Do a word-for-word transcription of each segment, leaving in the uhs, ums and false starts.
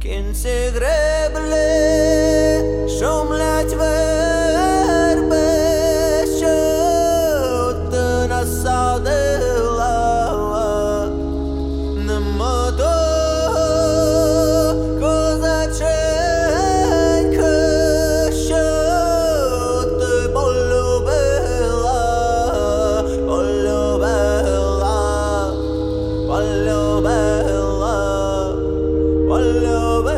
кінці греблі шумлять верби, що ти насадила. Нема того козаченька, що ти полюбила, полюбила, полюбила, полюбила.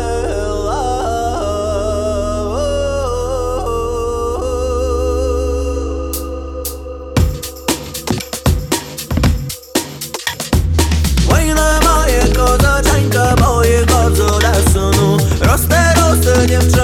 Ой, немає козаченька, бо їх козу до суну. Росте, росте, дівчинка.